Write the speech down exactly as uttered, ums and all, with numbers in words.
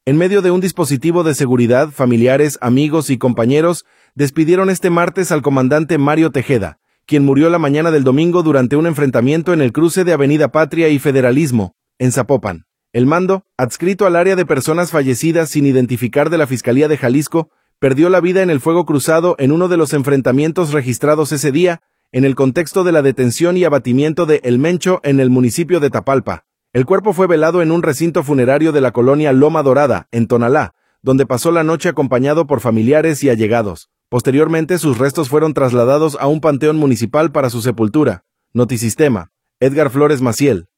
En medio de un dispositivo de seguridad, familiares, amigos y compañeros despidieron este martes al comandante Mario Tejeda, quien murió la mañana del domingo durante un enfrentamiento en el cruce de Avenida Patria y Federalismo, en Zapopan. El mando, adscrito al área de personas fallecidas sin identificar de la Fiscalía de Jalisco, perdió la vida en el fuego cruzado en uno de los enfrentamientos registrados ese día, en el contexto de la detención y abatimiento de El Mencho en el municipio de Tapalpa. El cuerpo fue velado en un recinto funerario de la colonia Loma Dorada, en Tonalá, donde pasó la noche acompañado por familiares y allegados. Posteriormente, sus restos fueron trasladados a un panteón municipal para su sepultura. Notisistema. Edgar Flores Maciel.